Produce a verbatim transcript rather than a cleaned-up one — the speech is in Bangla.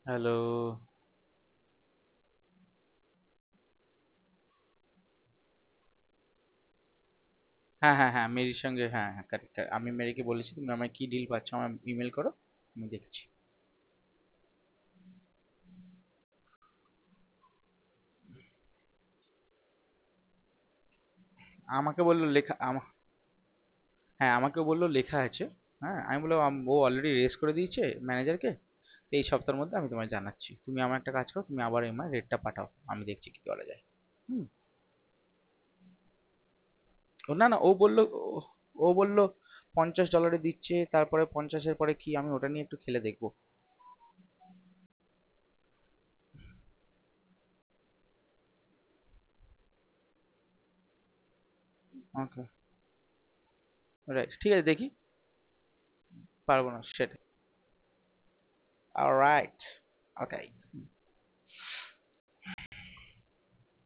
হ্যালো। হ্যাঁ হ্যাঁ হ্যাঁ, মেরির সঙ্গে, হ্যাঁ হ্যাঁ, কারেক্ট। আমি মেরিকে বলেছি তুমি আমায় কি ডিল পাচ্ছ আমার ইমেল করো, আমি দেখছি। আমাকে বললো লেখা আমা, হ্যাঁ আমাকেও বললো লেখা আছে। হ্যাঁ আমি বললাম আম- ও অলরেডি রেজ করে দিয়েছে ম্যানেজারকে। এই সপ্তাহের মধ্যে আমি তোমায় জানাচ্ছি, তুমি আমার একটা কাজ করো, তুমি আবার আমার রেটটা পাঠাও, আমি দেখছি কি করা যায়। হুম। ও না না, ও বললো, ও ও বললো পঞ্চাশ ডলারে দিচ্ছে, তারপরে পঞ্চাশের পরে কি, আমি ওটা নিয়ে একটু খেলে দেখবো। ওকে, রাইট, ঠিক আছে দেখি। পারবো না সেটা। অলরাইট। ওকে।